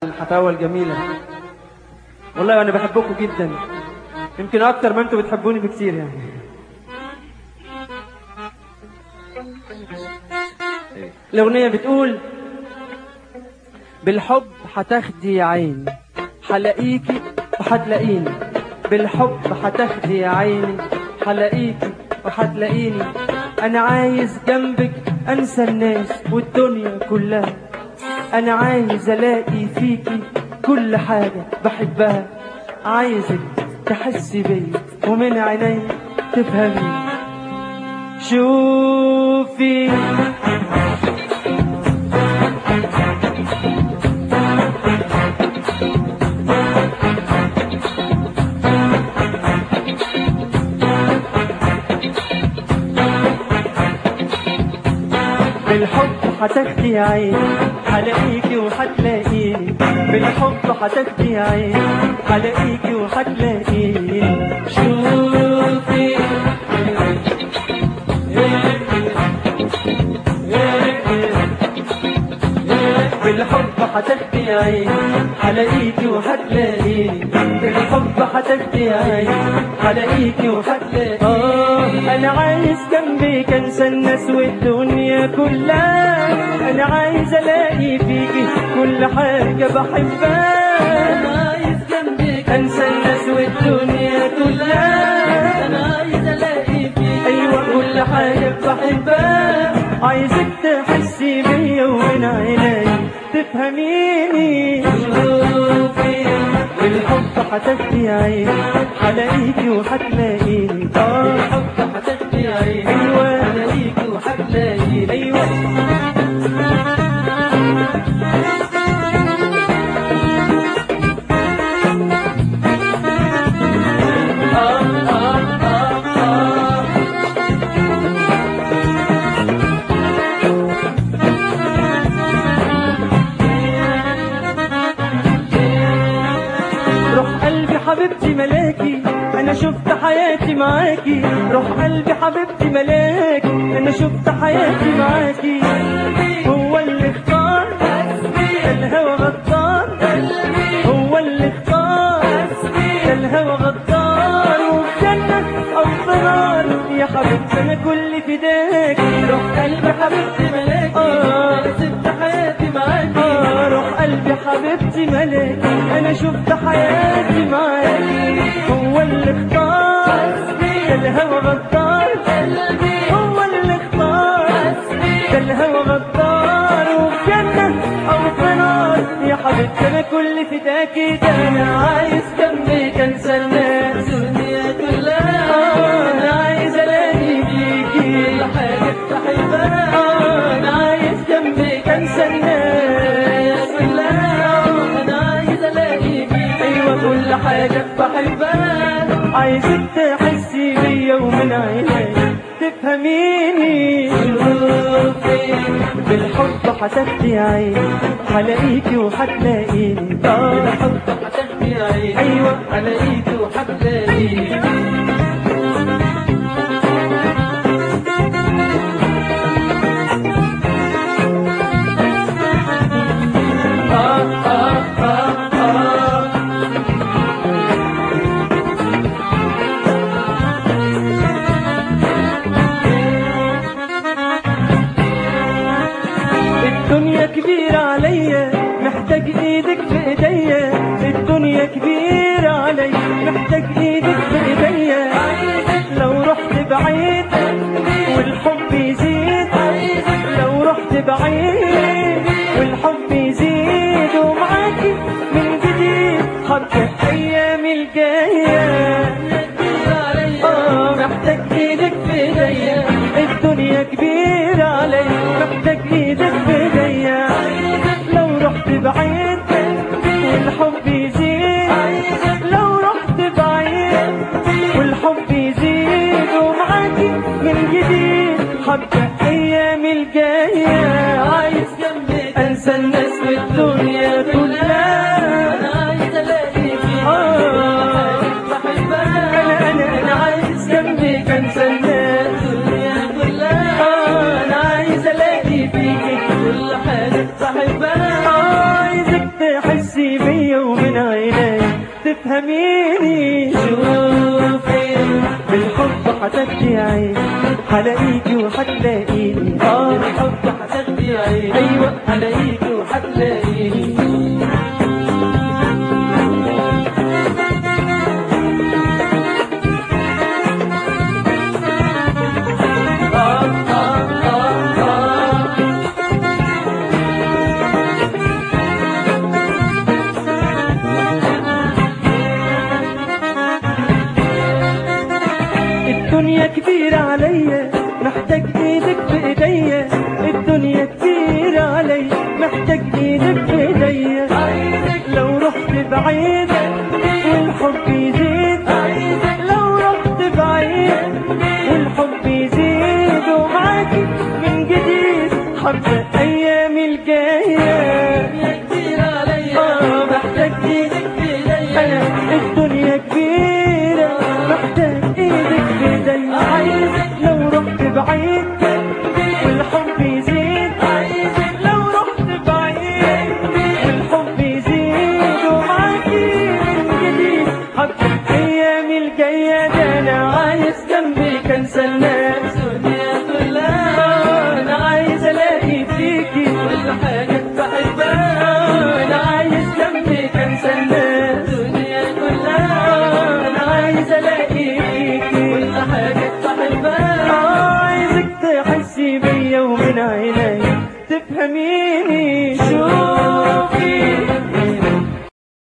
الحفاوة الجميلة. والله أنا بحبكم جدا، يمكن أكتر ما أنتوا بتحبوني بكتير يعني. الأغنية بتقول: بالحب هتاخدي يا عيني هلاقيكي وهتلاقيني، بالحب هتاخدي يا عيني هلاقيكي وهتلاقيني، أنا عايز جنبك أنسى الناس والدنيا كلها، أنا عايز ألاقي فيكي كل حاجة بحبها، عايزك تحسي بيا ومن عيني تفهمي. شوفي بالحب هتاخدي يا عيني هلاقيكي وهتلاقيني، بالحب هتاخدي يا عيني هلاقيكي وهتلاقيني. شوفي بالحب هتاخدي يا عيني هلاقيكي وهتلاقيني، بالحب هتاخدي يا عيني هلاقيكي وهتلاقيني. أنا عايز جنبك أنسى الناس والدنيا كلها، أنا عايز ألاقي فيكي كل حاجة بحبها، أنا عايز جنبك أنسى الناس والدنيا كلها، أنا عايز ألاقي فيكي أيوة كل حاجة بحبها، عايزك تحسي بيا ومن عيني تفهميني. شوفي بالحب هتاخدي يا عيني هلاقيكي وهتلاقيني، بالحب هتاخدي يا عيني ايوه هلاقيكي وهتلاقيني ايوه. حبيبتي ملاكي أنا شفت حياتي معاكي، روح قلبي حبيبتي ملاكي أنا شفت حياتي معاكي، هو اللي اختار الهوى غدار، هو اللي اختار الهوى غدار، وبجنة أو ضرار يا حبيبتي أنا كل فداكي، روح قلبي حبيبتي ملاكي أنا شفت حياتي معاكي، روح قلبي حبيبتي ملاكي أنا شفت حياتي معاكي، هو اللي اختار الهوى غدار، هو اللي اختار الهوى غدار، وبجنة أو ضرار يا حبيبتي أنا كل فداكي، ده أنا عايز جنبك أنسى الناس والدنيا كلها، أنا عايز ألاقي فيكي كل حاجة بحبها، أنا عايز جنبك أنسى الناس كلها، أنا عايز ألاقي فيكي أيوة كل حاجة بحبها، عايزك تحسي بيا ومن عيني تفهميني. شوفي بالحب هتاخدي يا عيني هلاقيكي وهتلاقيني، بالحب هتاخدي يا عيني ايوه هلاقيكي وهتلاقيني. الدنيا كبيرة عليا محتاج ايدك في ايديا، الدنيا كبيرة عليا محتاج ايدك في ايديا، لو رحت بعيد والحب يزيد، لو رحت بعيد والحب يزيد، ومعاكي من جديد هرجع ايام الجاية، محتاج ايدك في ايديا، الدنيا كبيرة عليا محتاج ايدك في ايديا، لو رحت بعيد والحب يزيد، لو رحت بعيد والحب يزيد، ومعاكي من جديد هبدأ ايام الجاية، عايز جنبك انسى الناس والدنيا كلها، انا عايز الاقي فيك بحبها، انا عايز جنبك انسى الناس والدنيا كلها، انا عايز الاقي فيك تحسي بيا ومن عيني تفهميني. شوفي بالحب حتاخدي عيني، حلاقيكي وحتلاقيني. بالحب حتاخدي عيني، ايوه حلاقيكي وحتلاقيني. الدنيا كبيرة عليا محتاج ايدك في ايديا، الدنيا كبيرة عليا محتاج ايدك في ايديا. لو رحت بعيد والحب يزيد، لو رحت بعيد والحب يزيد، ومعاكي من جديد حبة ايامي الجاية. محتاج ايدك في ايديا، الدنيا كبيرة محتاج ايدك في ايديا. لو رحت بعيد والحب يزيد، لو رحت بعيد والحب يزيد، ومعاكي من جديد حبة ايامي الجاية. ده انا عايز جنبك انسى الناس، انا عايز الاقي فيكي كل حاجة